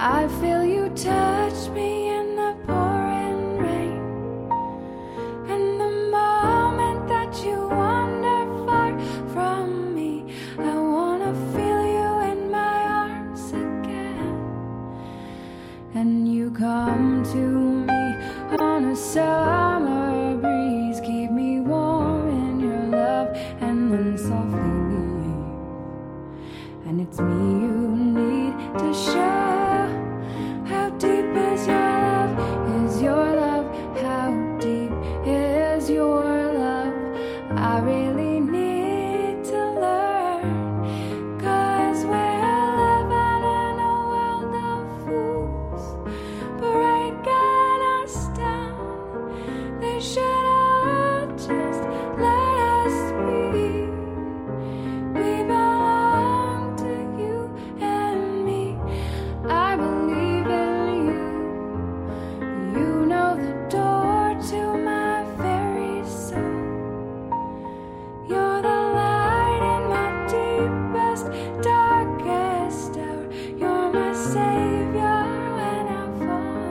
I feel you touch me in the pouring rain, and the moment that you wander far from me, I wanna feel you in my arms again. And you come to me on a summer breeze, keep me warm in your love, and then softly leave. And it's me you need to show. How deep is your love? Is your love? How deep is your love? I really need to learn, 'cause we're living in a world of fools, breaking us down. They should all just let us be. We belong to you and me. I believe in you. You know the door to my very soul. You're the light in my deepest, darkest hour. You're my savior when I fall.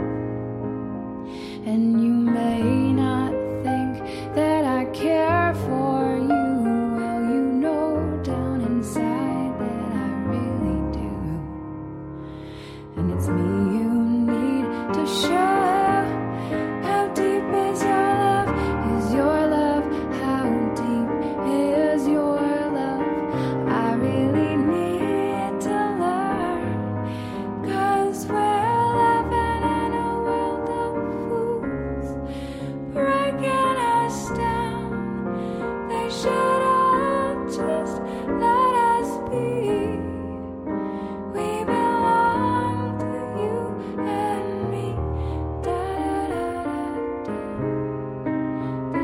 And you may not think that I care for you. Well, you know down inside that I really do. And it's me you need to show. How deep is your love? Is your love? How deep is your love? I really need to learn, 'cause we're living in a world of fools, breaking us down. They should all just let us be. We belong to you and me. Da da da da da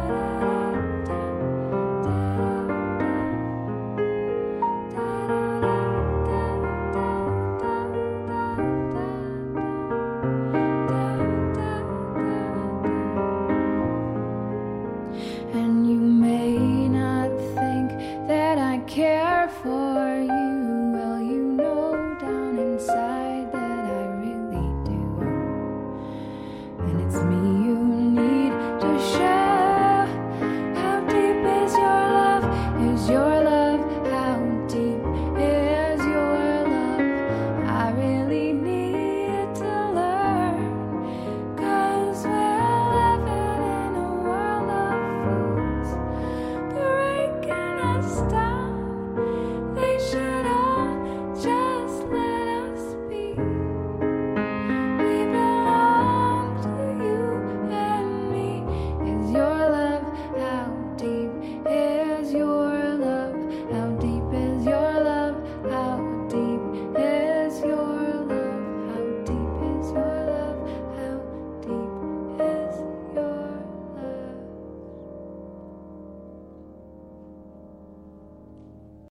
And you may not think that I care for you. Well, you know down inside that I really do. And it's me you need to show. How deep is your love? Is your love? How deep is your love? I really need to learn, 'cause we're living in a world of fools, breaking us down.